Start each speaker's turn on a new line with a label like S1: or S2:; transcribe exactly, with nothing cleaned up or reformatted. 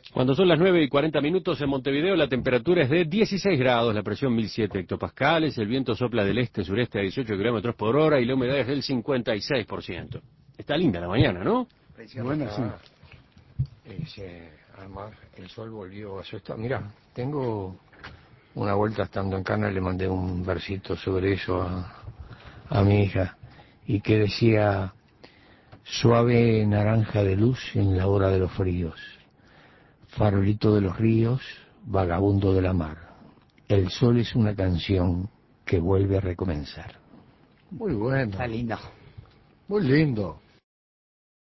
S1: Cuando son las nueve y cuarenta minutos en Montevideo, la temperatura es de dieciséis grados, la presión mil siete hectopascales, el viento sopla del este-sureste a dieciocho kilómetros por hora y la humedad es del cincuenta y seis por ciento. Está linda la mañana, ¿no?
S2: Bueno, sí. Eh, además, el sol volvió a su estado. Mira, tengo una vuelta estando en Cana, le mandé un versito sobre eso a, a mi hija, y que decía: suave naranja de luz en la hora de los fríos, farolito de los ríos, vagabundo de la mar. El sol es una canción que vuelve a recomenzar.
S3: Muy bueno.
S4: Está lindo.
S3: Muy lindo.